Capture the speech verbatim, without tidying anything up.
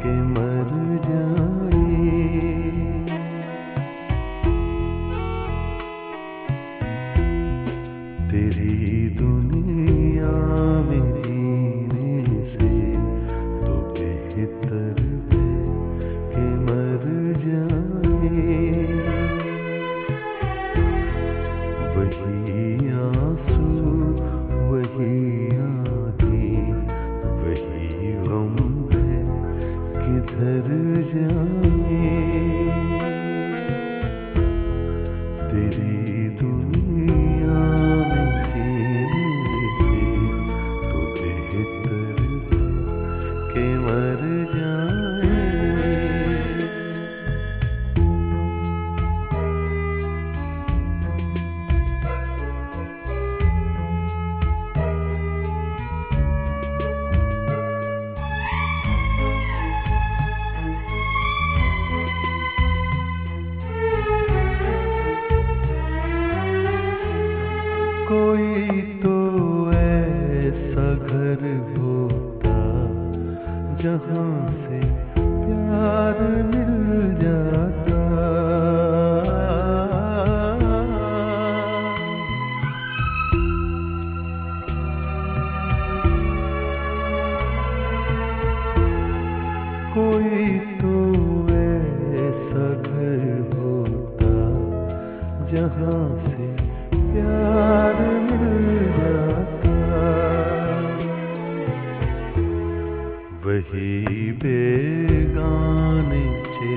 के मर जाए। तेरी दुनिया में जीने से तो बेहतर है कि मर जाए। वही आंसू वही आंखें वही गम है, किधर जाए। तेरी दुनिया में जीने से तो बेहतर है कि मर जाए। कोई तो ऐसा घर होता जहाँ से प्यार मिल जाता। कोई तो ऐसा घर होता जहाँ से प्यार मिल जाता। वही बेगाने